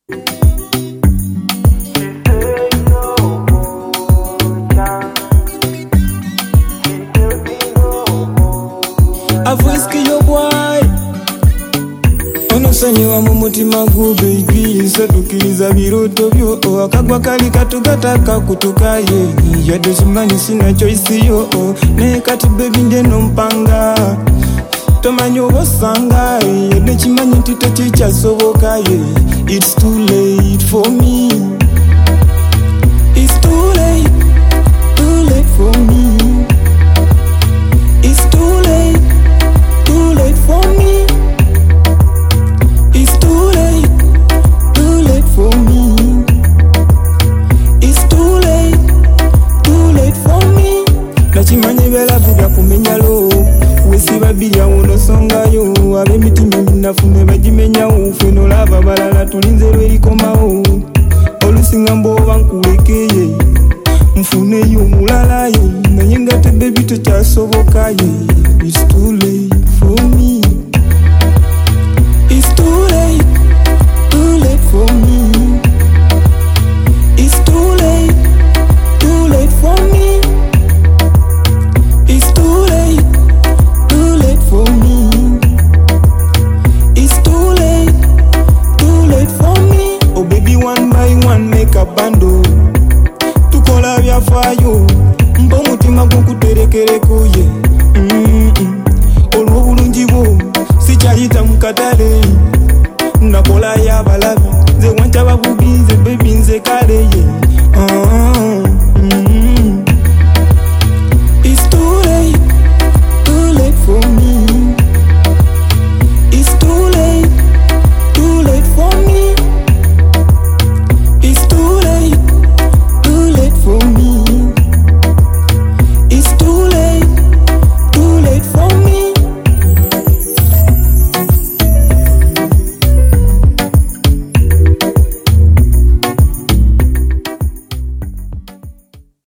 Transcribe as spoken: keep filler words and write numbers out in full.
Avuiski yo boy Onosonyiwa mu mutima gwo baby Satukiriza biroto byo akagwa kali katugataka kutukaye yadde kimanyi sina choice yo naye kati baby nde nompanga tomanyi obosanga yadde kimanyi nti tekikyasobokaye it's too late for me it's too late too late for me it's too late too late for me it's too late too late for me it's too late too late for me nakimanyi belavu byakumenyalo wesiba bilya wono songayo ab'emitima eminafu ne bagimenyawo ffe nolaba balala tulinze lwerikomawo olusinga mbooba nkulekeye nfuneyo omulalaye naye nga te bebi tekyasobokaye